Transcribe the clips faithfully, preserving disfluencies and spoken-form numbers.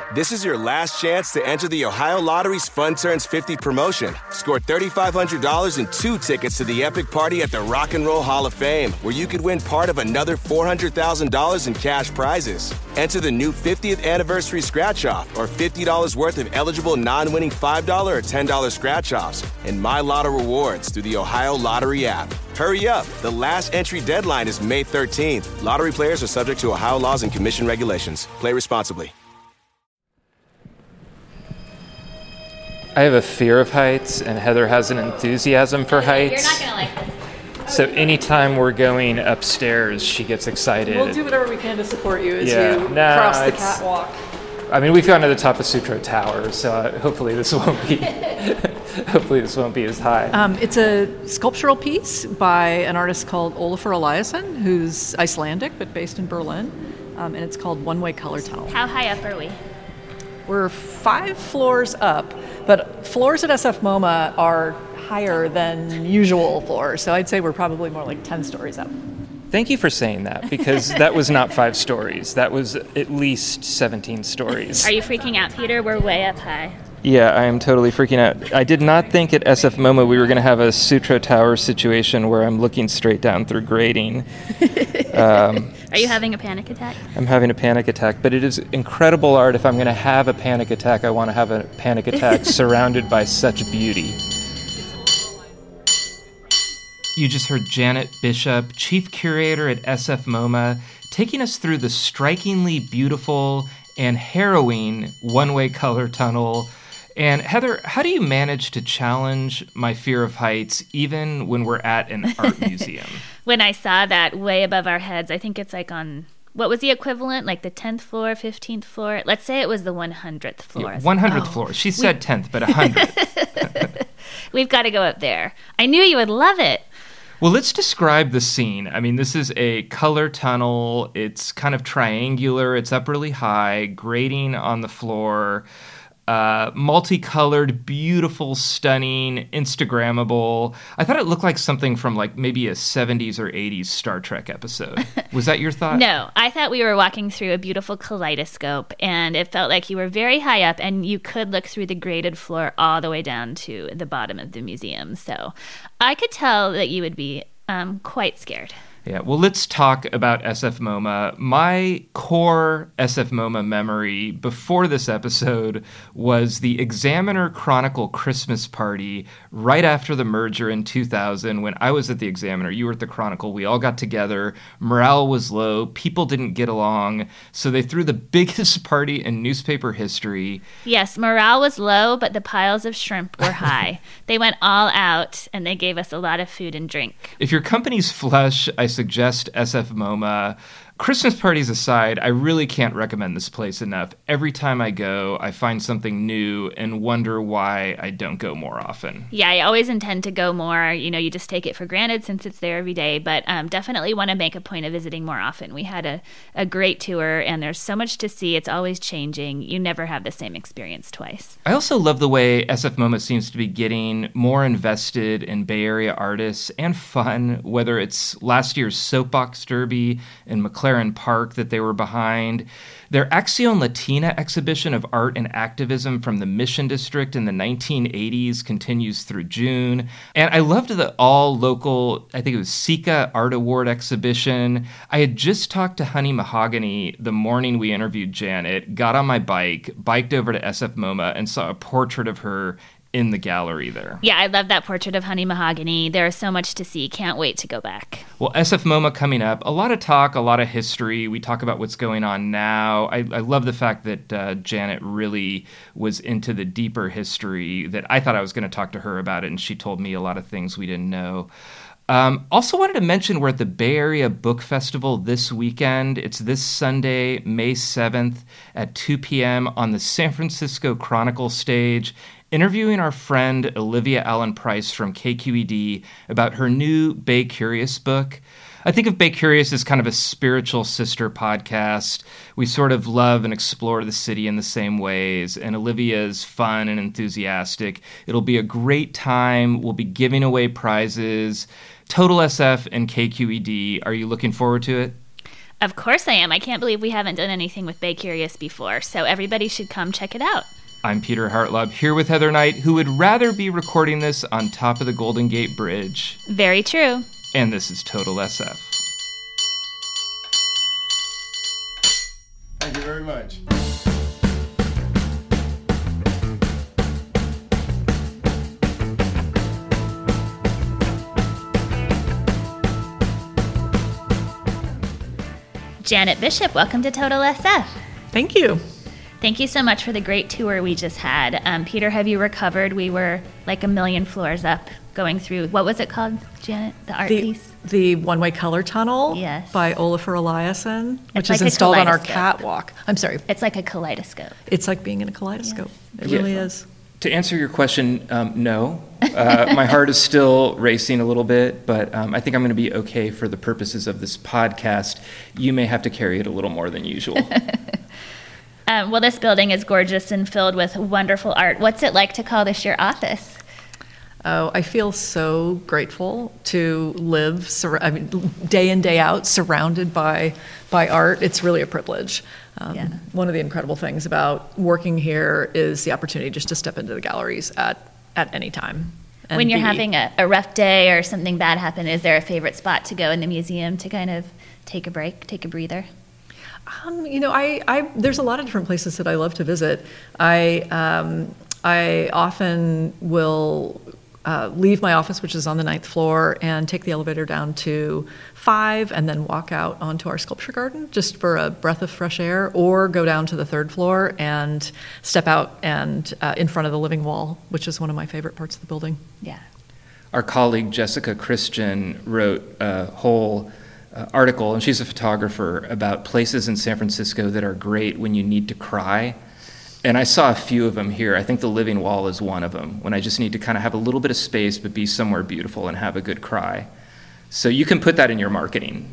This is your last chance to enter the Ohio Lottery's Fun Turns fifty promotion. Score three thousand five hundred dollars and two tickets to the epic party at the Rock and Roll Hall of Fame, where you could win part of another four hundred thousand dollars in cash prizes. Enter the new fiftieth anniversary scratch-off or fifty dollars worth of eligible non-winning five dollars or ten dollars scratch-offs and My Lotto rewards through the Ohio Lottery app. Hurry up. The last entry deadline is May thirteenth. Lottery players are subject to Ohio laws and commission regulations. Play responsibly. I have a fear of heights, and Heather has an enthusiasm for heights. You're not going to like this. So anytime we're going upstairs, she gets excited. We'll do whatever we can to support you as Yeah, you nah, cross the it's- catwalk. I mean, we've gone to the top of Sutro Tower, so uh, hopefully this won't be hopefully this won't be as high. Um, it's a sculptural piece by an artist called Olafur Eliasson, who's Icelandic but based in Berlin, um, and it's called One Way Color Tunnel. How high up are we? We're five floors up, but floors at S F MoMA are higher than usual floors, so I'd say we're probably more like ten stories up. Thank you for saying that, because that was not five stories. That was at least seventeen stories. Are you freaking out, Peter? We're way up high. Yeah, I am totally freaking out. I did not think at S F MoMA we were going to have a Sutro Tower situation where I'm looking straight down through grading. Um, Are you having a panic attack? I'm having a panic attack, but it is incredible art. If I'm going to have a panic attack, I want to have a panic attack surrounded by such beauty. You just heard Janet Bishop, Chief Curator at S F MoMA, taking us through the strikingly beautiful and harrowing one-way color tunnel. And Heather, how do you manage to challenge my fear of heights even when we're at an art museum? When I saw that way above our heads, I think it's like on, what was the equivalent? Like the tenth floor, fifteenth floor? Let's say it was the one hundredth floor. Yeah, one hundredth Oh. floor. She said we- tenth, but one hundredth. We've got to go up there. I knew you would love it. Well, let's describe the scene. I mean, this is a color tunnel. It's kind of triangular. It's up really high, grading on the floor, uh, multicolored, beautiful, stunning, Instagrammable. I thought it looked like something from like maybe a seventies or eighties Star Trek episode. Was that your thought? No, I thought we were walking through a beautiful kaleidoscope, and it felt like you were very high up, and you could look through the graded floor all the way down to the bottom of the museum. So I could tell that you would be um, quite scared. Yeah, well, let's talk about S F MoMA. My core S F MoMA memory before this episode was the Examiner Chronicle Christmas party right after the merger in two thousand when I was at the Examiner. You were at the Chronicle. We all got together. Morale was low. People didn't get along. So they threw the biggest party in newspaper history. Yes, morale was low, but the piles of shrimp were high. They went all out, and they gave us a lot of food and drink. If your company's flush, I suggest S F MoMA. Christmas parties aside, I really can't recommend this place enough. Every time I go, I find something new and wonder why I don't go more often. Yeah, I always intend to go more. You know, you just take it for granted since it's there every day, but um, definitely want to make a point of visiting more often. We had a, a great tour, and there's so much to see. It's always changing. You never have the same experience twice. I also love the way S F MoMA seems to be getting more invested in Bay Area artists and fun, whether it's last year's Soapbox Derby in McLaren Park that they were behind, their Acción Latina exhibition of art and activism from the Mission District in the nineteen eighties continues through June. And I loved the all-local, I think it was Sika Art Award exhibition. I had just talked to Honey Mahogany the morning we interviewed Janet, got on my bike, biked over to S F MoMA, and saw a portrait of her in the gallery there. Yeah, I love that portrait of Honey Mahogany. There is so much to see. Can't wait to go back. Well, S F MoMA coming up. A lot of talk, a lot of history. We talk about what's going on now. I, I love the fact that uh, Janet really was into the deeper history that I thought I was going to talk to her about it, and she told me a lot of things we didn't know. Um, also wanted to mention we're at the Bay Area Book Festival this weekend. It's this Sunday, May seventh at two p.m. on the San Francisco Chronicle stage, interviewing our friend Olivia Allen Price from K Q E D about her new Bay Curious book. I think of Bay Curious as kind of a spiritual sister podcast. We sort of love and explore the city in the same ways, and Olivia is fun and enthusiastic. It'll be a great time. We'll be giving away prizes. Total S F and K Q E D. Are you looking forward to it? Of course I am. I can't believe we haven't done anything with Bay Curious before, so everybody should come check it out. I'm Peter Hartlaub, here with Heather Knight, who would rather be recording this on top of the Golden Gate Bridge. Very true. And this is Total S F. Thank you very much. Janet Bishop, welcome to Total S F. Thank you. Thank you so much for the great tour we just had. Um, Peter, have you recovered? We were like a million floors up going through, what was it called, Janet? The art The, piece? the one-way color tunnel Yes. by Olafur Eliasson, which like is a installed on our kaleidoscope. catwalk. I'm sorry. It's like a kaleidoscope. It's like being in a kaleidoscope. It Yeah. really is. To answer your question, um, no. Uh, my heart is still racing a little bit, but um, I think I'm going to be okay for the purposes of this podcast. You may have to carry it a little more than usual. Um, well, this building is gorgeous and filled with wonderful art. What's it like to call this your office? Oh, I feel so grateful to live, sur- I mean, day in, day out, surrounded by by art. It's really a privilege. Um, Yeah. One of the incredible things about working here is the opportunity just to step into the galleries at, at any time. and When you're be- having a, a rough day or something bad happen, is there a favorite spot to go in the museum to kind of take a break, take a breather? Um, you know, I, I there's a lot of different places that I love to visit. I um, I often will uh, leave my office, which is on the ninth floor, and take the elevator down to five, and then walk out onto our sculpture garden just for a breath of fresh air, or go down to the third floor and step out and uh, in front of the living wall, which is one of my favorite parts of the building. Yeah. Our colleague Jessica Christian wrote a whole uh, article, and she's a photographer, about places in San Francisco that are great when you need to cry. And I saw a few of them here. I think the living wall is one of them, when I just need to kind of have a little bit of space but be somewhere beautiful and have a good cry. So you can put that in your marketing.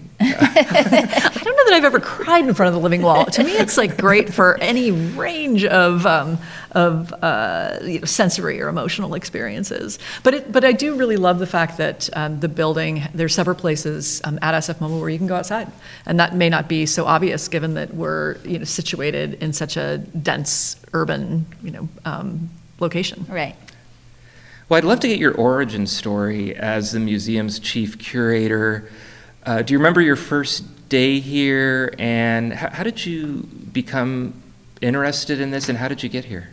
I don't know that I've ever cried in front of the living wall. To me, it's like great for any range of um, of uh, you know, sensory or emotional experiences. But it, but I do really love the fact that um, the building, there's several places um, at S F MoMA where you can go outside, and that may not be so obvious given that we're you know situated in such a dense urban you know um, location. Right. Well, I'd love to get your origin story as the museum's chief curator. Uh, do you remember your first day here, and how, how did you become interested in this, and how did you get here?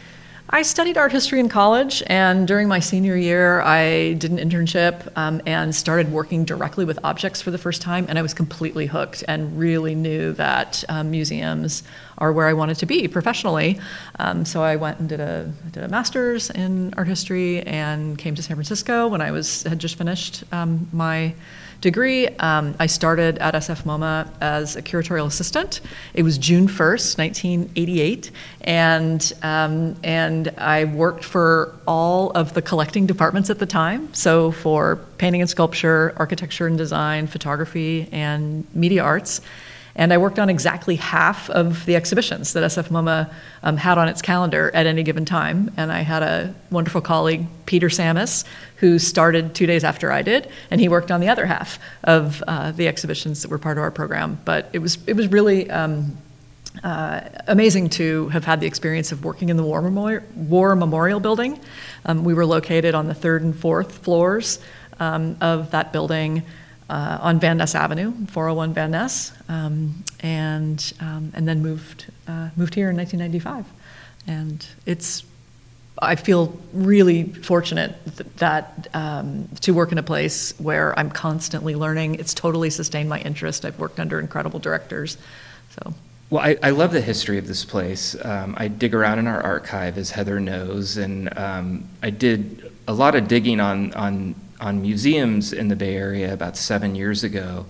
I studied art history in college, and during my senior year, I did an internship um, and started working directly with objects for the first time, and I was completely hooked and really knew that um, museums are where I wanted to be professionally. Um, so I went and did a did a master's in art history and came to San Francisco when I was had just finished um, my degree. Um, I started at S F MoMA as a curatorial assistant. It was June first, nineteen eighty-eight, and um, and I worked for all of the collecting departments at the time. So for painting and sculpture, architecture and design, photography, and media arts. And I worked on exactly half of the exhibitions that S F MoMA um, had on its calendar at any given time. And I had a wonderful colleague, Peter Samus, who started two days after I did, and he worked on the other half of uh, the exhibitions that were part of our program. But it was it was really um, uh, amazing to have had the experience of working in the War Memorial, War Memorial Building. Um, we were located on the third and fourth floors um, of that building. Uh, on Van Ness Avenue, four oh one Van Ness, um, and um, and then moved uh, moved here in nineteen ninety-five, and it's I feel really fortunate th- that um, to work in a place where I'm constantly learning. It's totally sustained my interest. I've worked under incredible directors, so. Well, I, I love the history of this place. Um, I dig around in our archive, as Heather knows, and um, I did a lot of digging on on. on museums in the Bay Area about seven years ago,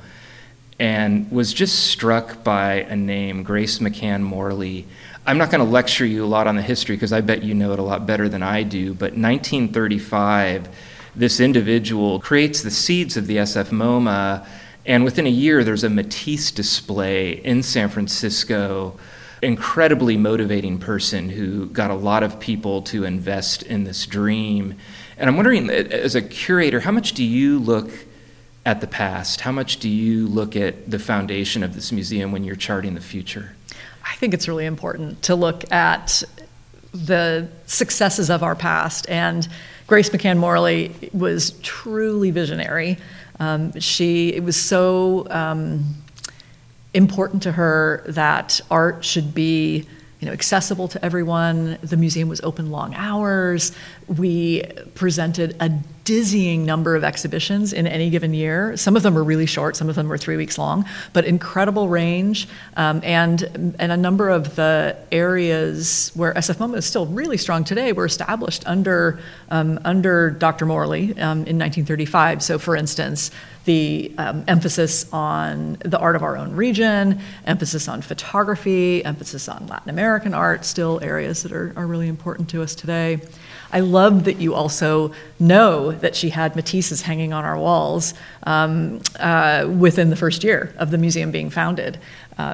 and was just struck by a name, Grace McCann Morley. I'm not going to lecture you a lot on the history because I bet you know it a lot better than I do, but nineteen thirty-five, this individual creates the seeds of the S F MoMA, and within a year there's a Matisse display in San Francisco. Incredibly motivating person who got a lot of people to invest in this dream. And I'm wondering, as a curator, how much do you look at the past? How much do you look at the foundation of this museum when you're charting the future? I think it's really important to look at the successes of our past. And Grace McCann Morley was truly visionary. Um, she, it was so um, important to her that art should be, you know, accessible to everyone. The museum was open long hours. We presented a dizzying number of exhibitions in any given year. Some of them were really short, some of them were three weeks long, but incredible range. Um, and, and a number of the areas where S F MoMA is still really strong today were established under, um, under Doctor Morley um, in nineteen thirty-five. So for instance, the um, emphasis on the art of our own region, emphasis on photography, emphasis on Latin American art, still areas that are, are really important to us today. I love that you also know that she had Matisses hanging on our walls um, uh, within the first year of the museum being founded. Uh,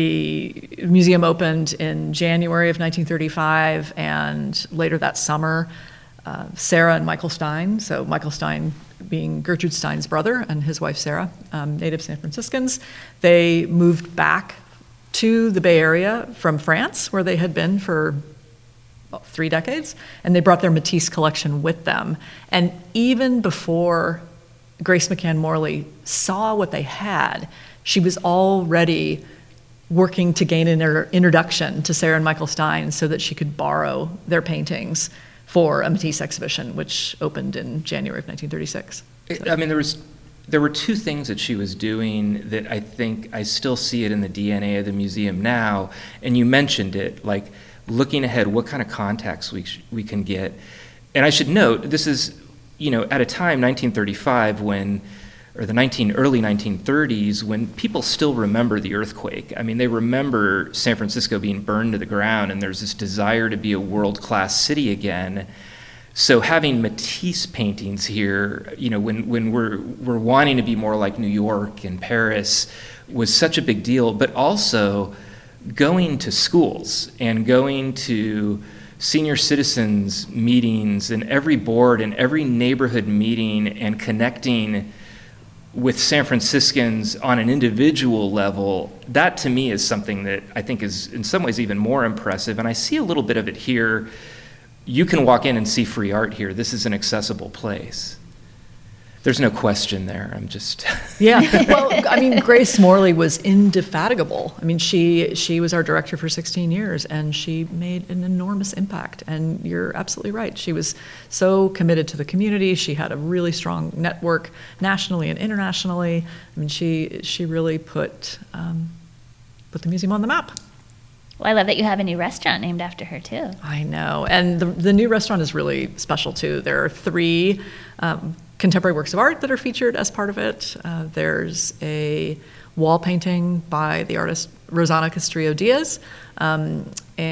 the museum opened in January of nineteen thirty-five, and later that summer, uh, Sarah and Michael Stein, so Michael Stein being Gertrude Stein's brother and his wife Sarah, um, native San Franciscans, they moved back to the Bay Area from France, where they had been for well, three decades, and they brought their Matisse collection with them. And even before Grace McCann Morley saw what they had, she was already working to gain an inter- introduction to Sarah and Michael Stein so that she could borrow their paintings for a Matisse exhibition, which opened in January of nineteen thirty-six. So. I mean, there was there were two things that she was doing that I think I still see it in the D N A of the museum now, and you mentioned it, like looking ahead, what kind of contacts we sh- we can get. And I should note, this is, you know, at a time, nineteen thirty-five, when, or the nineteen early nineteen thirties, when people still remember the earthquake. I mean, they remember San Francisco being burned to the ground, and there's this desire to be a world-class city again. So having Matisse paintings here, you know, when, when we're we're wanting to be more like New York and Paris, was such a big deal. But also going to schools and going to senior citizens meetings and every board and every neighborhood meeting and connecting with San Franciscans on an individual level, that to me is something that I think is in some ways even more impressive. And I see a little bit of it here. You can walk in and see free art here. This is an accessible place. There's no question there. I'm just... Yeah. Well, I mean, Grace Morley was indefatigable. I mean, she she was our director for sixteen years, and she made an enormous impact. And you're absolutely right. She was so committed to the community. She had a really strong network nationally and internationally. I mean, she she really put um, put the museum on the map. Well, I love that you have a new restaurant named after her, too. I know. And the, the new restaurant is really special, too. There are three um, contemporary works of art that are featured as part of it. Uh, there's a wall painting by the artist Rosana Castillo Diaz, um,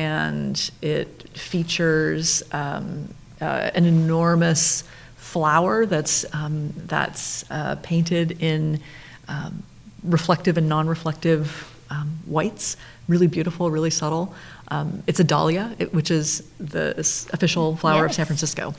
and it features um, uh, an enormous flower that's, um, that's uh, painted in um, reflective and non-reflective um, whites. Really beautiful, really subtle. Um, it's a dahlia, it, which is the official flower yes. of San Francisco.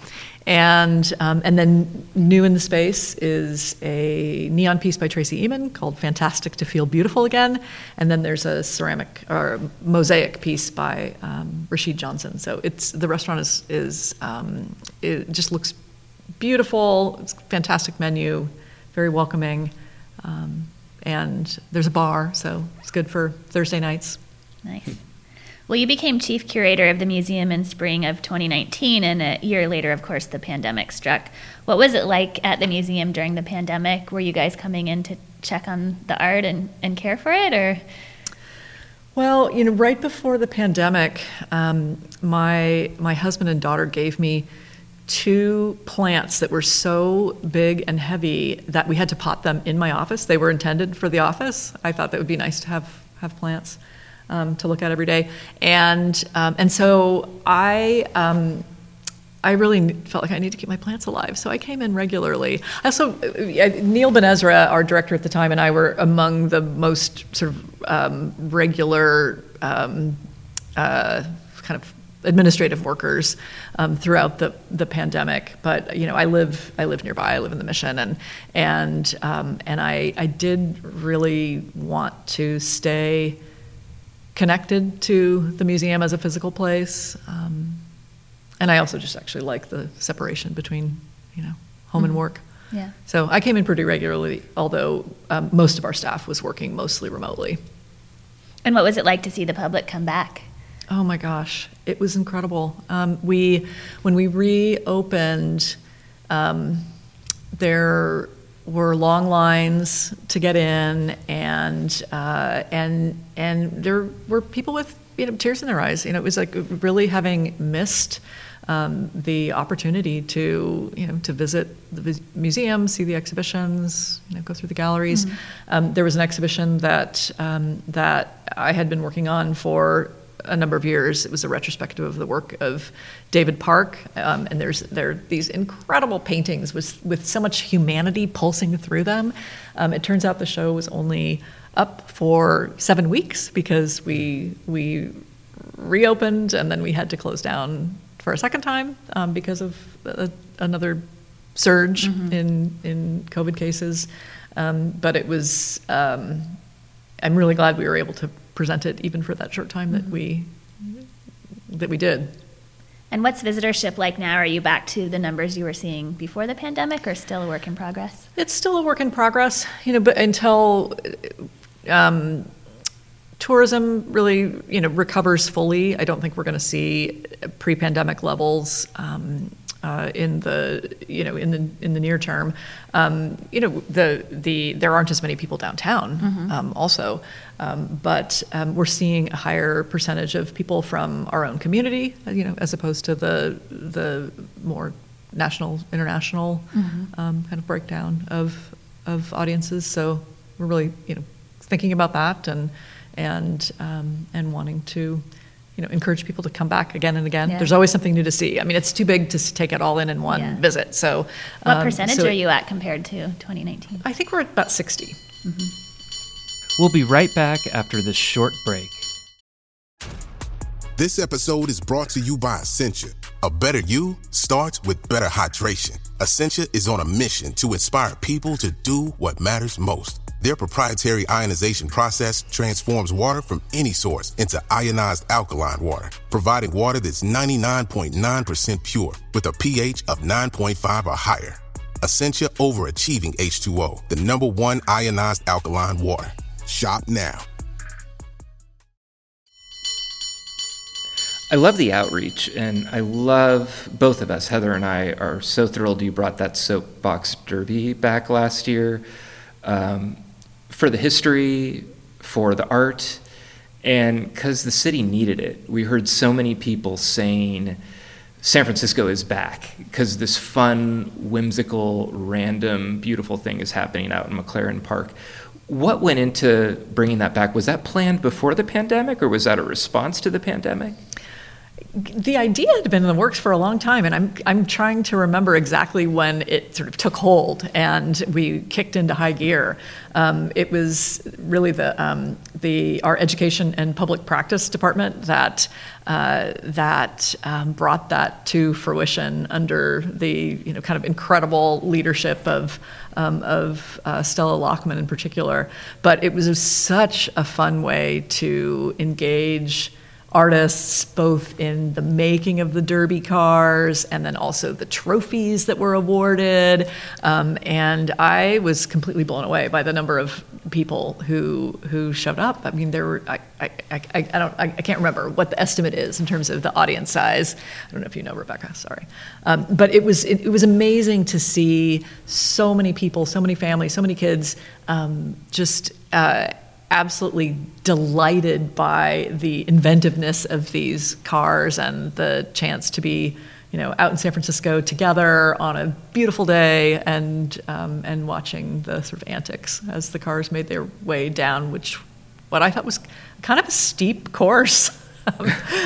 And um, and then new in the space is a neon piece by Tracy Emin called Fantastic to Feel Beautiful Again. And then there's a ceramic or mosaic piece by um, Rashid Johnson. So it's the restaurant is, is um, it just looks beautiful. It's a fantastic menu, very welcoming. Um, and there's a bar, so it's good for Thursday nights. Nice. Well, you became chief curator of the museum in spring of twenty nineteen, and a year later, of course, the pandemic struck. What was it like at the museum during the pandemic? Were you guys coming in to check on the art and, and care for it, or? Well, you know, right before the pandemic, um, my my husband and daughter gave me two plants that were so big and heavy that we had to pot them in my office. They were intended for the office. I thought that would be nice to have have plants um, to look at every day, and um, and so I um, I really felt like I need to keep my plants alive. So I came in regularly. Also, Neil Ben Ezra, our director at the time, and I were among the most sort of um, regular um, uh, kind of administrative workers um, throughout the, the pandemic. But you know, I live I live nearby. I live in the Mission, and and um, and I I did really want to stay connected to the museum as a physical place, um, and I also just actually like the separation between you know home mm-hmm. and work. Yeah. So I came in pretty regularly, although um, most of our staff was working mostly remotely. And what was it like to see the public come back? Oh my gosh, it was incredible. Um, we, when we reopened, um, there were long lines to get in, and uh, and and there were people with you know tears in their eyes. You know, it was like really having missed um, the opportunity to you know to visit the museum, see the exhibitions, you know, go through the galleries. Mm-hmm. Um, there was an exhibition that um, that I had been working on for a number of years. It was a retrospective of the work of David Park, um, and there's there are these incredible paintings with with so much humanity pulsing through them. Um, it turns out the show was only up for seven weeks because we we reopened and then we had to close down for a second time um, because of a, another surge mm-hmm. in in COVID cases. Um, but it was. Um, I'm really glad we were able to present it even for that short time that we that we did. And what's visitorship like now? Are you back to the numbers you were seeing before the pandemic, or still a work in progress? It's still a work in progress, you know, but until um, tourism really, you know, recovers fully, I don't think we're going to see pre-pandemic levels um, uh, in the, you know, in the in the near term. Um, you know, the the there aren't as many people downtown, mm-hmm. um, also. Um, but um, we're seeing a higher percentage of people from our own community, you know, as opposed to the the more national, international mm-hmm. um, kind of breakdown of of audiences. So we're really, you know, thinking about that and and um, and wanting to, you know, encourage people to come back again and again. Yeah. There's always something new to see. I mean, it's too big to take it all in in one yeah. visit. So, what um, percentage so are you at compared to twenty nineteen? I think we're at about sixty. Mm-hmm. We'll be right back after this short break. This episode is brought to you by Essentia. A better you starts with better hydration. Essentia is on a mission to inspire people to do what matters most. Their proprietary ionization process transforms water from any source into ionized alkaline water, providing water that's ninety-nine point nine percent pure with a pH of nine point five or higher. Essentia Overachieving H two O, the number one ionized alkaline water. Shop now. I love the outreach, and I love both of us. Heather and I are so thrilled you brought that soapbox derby back last year, um, for the history, for the art, and because the city needed it. We heard so many people saying San Francisco is back because this fun, whimsical, random, beautiful thing is happening out in McLaren Park. What went into bringing that back? Was that planned before the pandemic, or was that a response to the pandemic? The idea had been in the works for a long time, and I'm I'm trying to remember exactly when it sort of took hold and we kicked into high gear. Um, it was really the um, the our education and public practice department that uh, that um, brought that to fruition under the you know kind of incredible leadership of um, of uh, Stella Lockman in particular. But it was such a fun way to engage artists, both in the making of the Derby cars and then also the trophies that were awarded. Um, and I was completely blown away by the number of people who who showed up. I mean, there were I I, I, I don't I, I can't remember what the estimate is in terms of the audience size. I don't know if you know, Rebecca. Sorry, um, but it was it, it was amazing to see so many people, so many families, so many kids, um, just. Uh, absolutely delighted by the inventiveness of these cars and the chance to be, you know, out in San Francisco together on a beautiful day and um, and watching the sort of antics as the cars made their way down, which what I thought was kind of a steep course. um,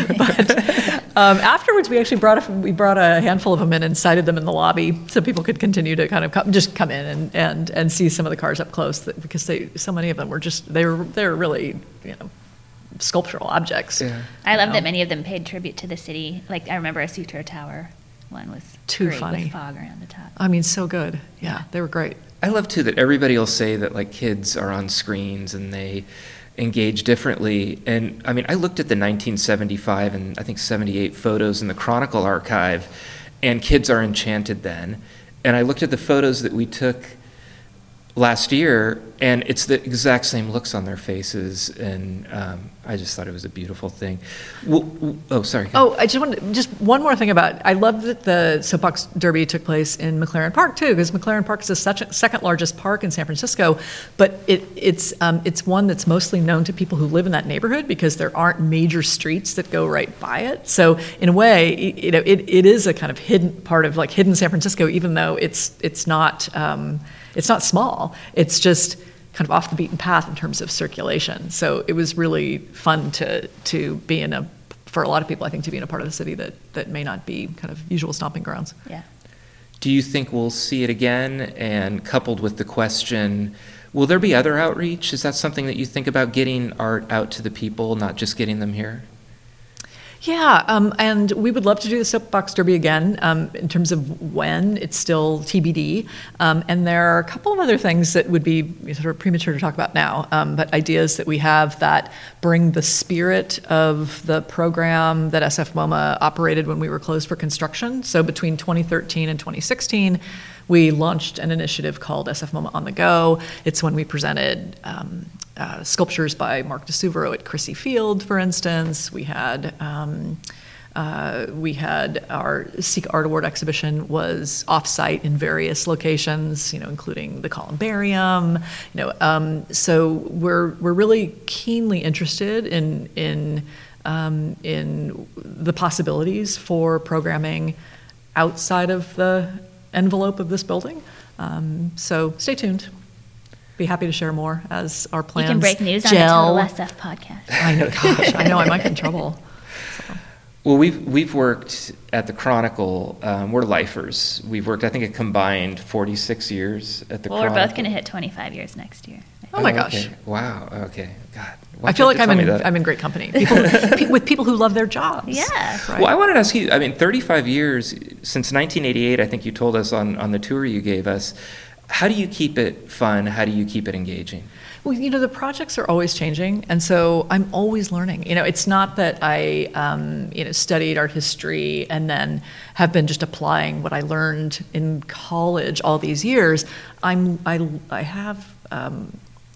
but um, afterwards, we actually brought a, we brought a handful of them in and sited them in the lobby so people could continue to kind of come, just come in and, and, and see some of the cars up close, that, because they so many of them were just they were they were really you know sculptural objects. Yeah. I love know. that many of them paid tribute to the city. Like, I remember a Sutro Tower one was Too great funny. with fog around the top. I mean, so good. Yeah, they were great. I love too that everybody will say that like kids are on screens and they engage differently. And I mean, I looked at the nineteen seventy-five and I think seventy-eight photos in the Chronicle archive, and kids are enchanted then. And I looked at the photos that we took last year, and it's the exact same looks on their faces, and um, I just thought it was a beautiful thing. Well, w- oh, sorry. go Oh, I just wanted just one more thing about. I love that the Soapbox Derby took place in McLaren Park too, because McLaren Park is the such second largest park in San Francisco, but it, it's um, it's one that's mostly known to people who live in that neighborhood because there aren't major streets that go right by it. So in a way, you know, it, it is a kind of hidden part of like hidden San Francisco, even though it's it's not. Um, It's not small. It's just kind of off the beaten path in terms of circulation. So it was really fun to to be in a, for a lot of people, I think, to be in a part of the city that, that may not be kind of usual stomping grounds. Yeah. Do you think we'll see it again? And coupled with the question, will there be other outreach? Is that something that you think about, getting art out to the people, not just getting them here? Yeah, um, and we would love to do the Soapbox Derby again. Um, in terms of when, it's still T B D. Um, and there are a couple of other things that would be sort of premature to talk about now, um, but ideas that we have that bring the spirit of the program that S F MoMA operated when we were closed for construction. So between twenty thirteen and twenty sixteen, we launched an initiative called S F MoMA On the Go. It's when we presented um, Uh, sculptures by Mark DeSuvero at Chrissy Field, for instance. We had um, uh, we had our Seek Art Award exhibition was offsite in various locations, you know, including the Columbarium. You know, um, so we're we're really keenly interested in in um, in the possibilities for programming outside of the envelope of this building. Um, so stay tuned. Be happy to share more as our plans You can break news gel. on the Total S F podcast. I know, gosh, I know I might get in trouble. So. Well, we've we've worked at the Chronicle. Um, we're lifers. We've worked, I think, a combined forty-six years at the Well, Chronicle. we're both going to hit twenty-five years next year. Oh my Oh, gosh. okay. Wow. Okay. God. Why I feel like can't I'm you in tell me that? I'm in great company. People pe- with people who love their jobs. Yeah. Right. Well, I wanted to ask you. I mean, thirty-five years since nineteen eighty-eight. I think you told us on on the tour you gave us. How do you keep it fun? How do you keep it engaging? Well, you know, the projects are always changing, and so I'm always learning. You know, it's not that I, um, you know, studied art history and then have been just applying what I learned in college all these years. I'm, I, I have, um,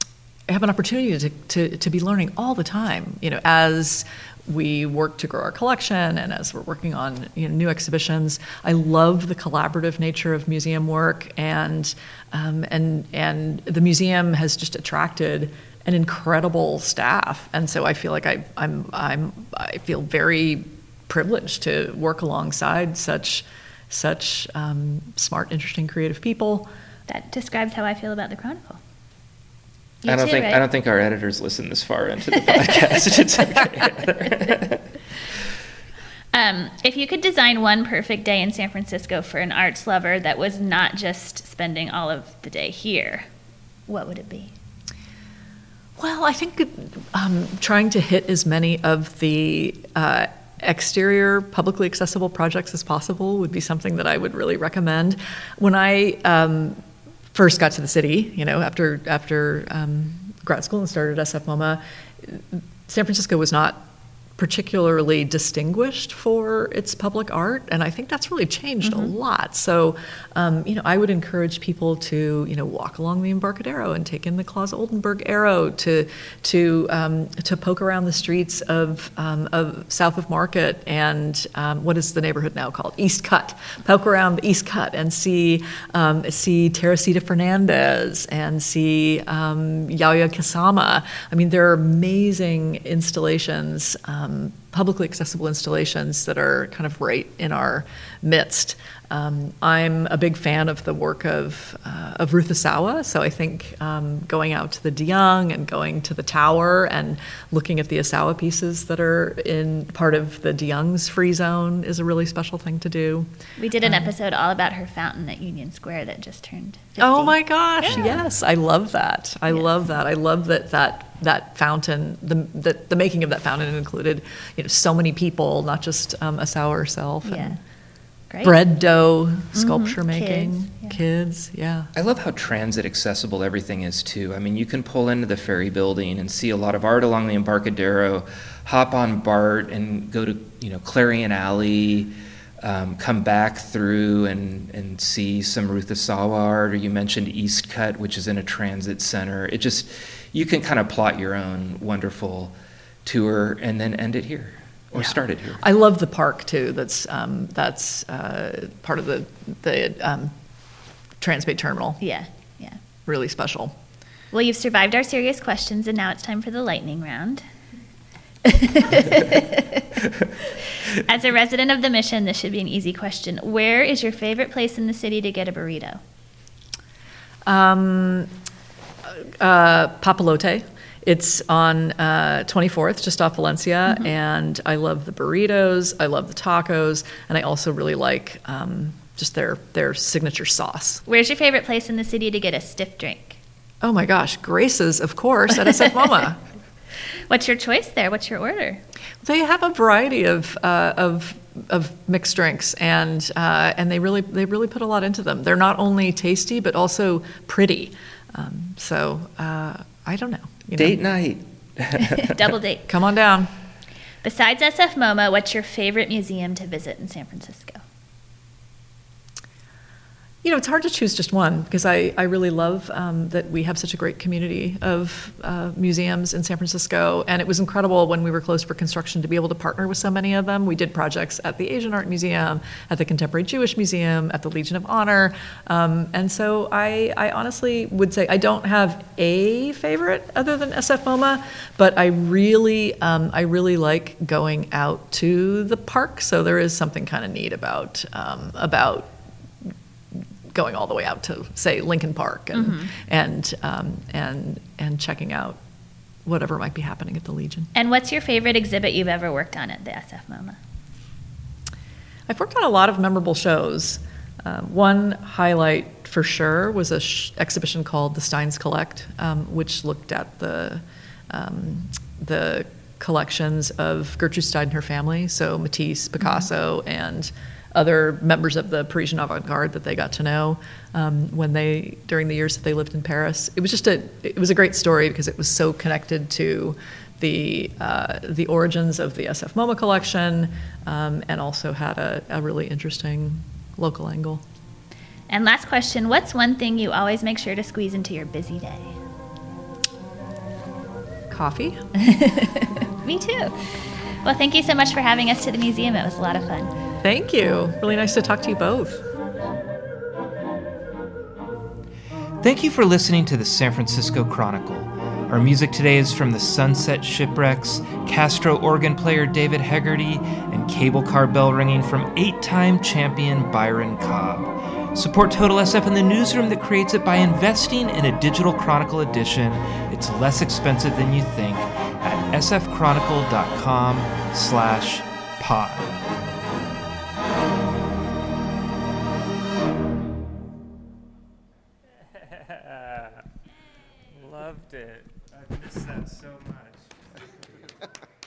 I have an opportunity to, to, to be learning all the time. You know, as we work to grow our collection and as we're working on, you know, new exhibitions. I love the collaborative nature of museum work, and um, and and the museum has just attracted an incredible staff, and so I feel like I I'm I'm I feel very privileged to work alongside such such um, smart, interesting, creative people. That describes how I feel about the Chronicle. You I don't too, think right? I don't think our editors listen this far into the podcast. It's okay. Um, if you could design one perfect day in San Francisco for an arts lover that was not just spending all of the day here, what would it be? Well, I think um, trying to hit as many of the uh, exterior publicly accessible projects as possible would be something that I would really recommend. When I um, first got to the city, you know, after after um, grad school and started S F MoMA, San Francisco was not particularly distinguished for its public art, and I think that's really changed mm-hmm. a lot. So, um, you know, I would encourage people to, you know, walk along the Embarcadero and take in the Claes Oldenburg Arrow, to to um, to poke around the streets of um, of south of Market and um, what is the neighborhood now called? East Cut. Poke around the East Cut and see um, see Teresita Fernandez and see um, Yaya Kusama. I mean, there are amazing installations. Um, Um, publicly accessible installations that are kind of right in our midst. Um, I'm a big fan of the work of uh, of Ruth Asawa, so I think um, going out to the De Young and going to the Tower and looking at the Asawa pieces that are in part of the De Young's free zone is a really special thing to do. We did an Um, episode all about her fountain at Union Square that just turned fifty. Oh my gosh, Yeah. yes, I love that. I Yes. love that. I love that that that fountain, the, the the making of that fountain included, you know, so many people, not just um, Asawa herself. Yeah. And Great. bread dough sculpture Kids, making, yeah. kids, yeah. I love how transit accessible everything is too. I mean, you can pull into the ferry building and see a lot of art along the Embarcadero, hop on BART and go to, you know, Clarion Alley, um, come back through and, and see some Ruth Asawa art, or you mentioned East Cut, which is in a transit center. It just, you can kind of plot your own wonderful tour and then end it here. Or Yeah. started here. I love the park too. That's um, that's uh, part of the the um, Transbay Terminal. Yeah, yeah. Really special. Well, you've survived our serious questions, and now it's time for the lightning round. As a resident of the Mission, this should be an easy question. Where is your favorite place in the city to get a burrito? Um, uh, Papalote. It's on uh, twenty-fourth, just off Valencia, Mm-hmm. and I love the burritos, I love the tacos, and I also really like um, just their their signature sauce. Where's your favorite place in the city to get a stiff drink? Oh my gosh, Grace's, of course, at S F MoMA. What's your choice there? What's your order? They have a variety of uh, of of mixed drinks, and uh, and they really they really put a lot into them. They're not only tasty but also pretty. Um, so uh, I don't know. You know. Date night. Double date. Come on down. Besides S F MoMA, what's your favorite museum to visit in San Francisco? You know, it's hard to choose just one because I, I really love um, that we have such a great community of uh, museums in San Francisco. And it was incredible when we were closed for construction to be able to partner with so many of them. We did projects at the Asian Art Museum, at the Contemporary Jewish Museum, at the Legion of Honor. Um, and so I, I honestly would say I don't have a favorite other than S F MoMA, but I really, um, I really like going out to the park. So there is something kind of neat about, um, about going all the way out to, say, Lincoln Park and Mm-hmm. and um, and and checking out whatever might be happening at the Legion. And what's your favorite exhibit you've ever worked on at the S F MoMA? I've worked on a lot of memorable shows. Um, one highlight for sure was a sh- exhibition called The Steins Collect, um, which looked at the um, the collections of Gertrude Stein and her family, so Matisse, Picasso, mm-hmm. and other members of the Parisian avant-garde that they got to know um, when they during the years that they lived in Paris. It was just a it was a great story because it was so connected to the uh, the origins of the S F MoMA collection, um, and also had a, a really interesting local angle. And last question, what's one thing you always make sure to squeeze into your busy day? Coffee. Me too. Well, thank you so much for having us to the museum. It was a lot of fun. Thank you. Really nice to talk to you both. Thank you for listening to the San Francisco Chronicle. Our music today is from the Sunset Shipwrecks, Castro organ player David Hegarty, and cable car bell ringing from eight-time champion Byron Cobb. Support Total S F in the newsroom that creates it by investing in a digital Chronicle edition. It's less expensive than you think at sfchronicle.com slash pod. Loved it. I missed that so much.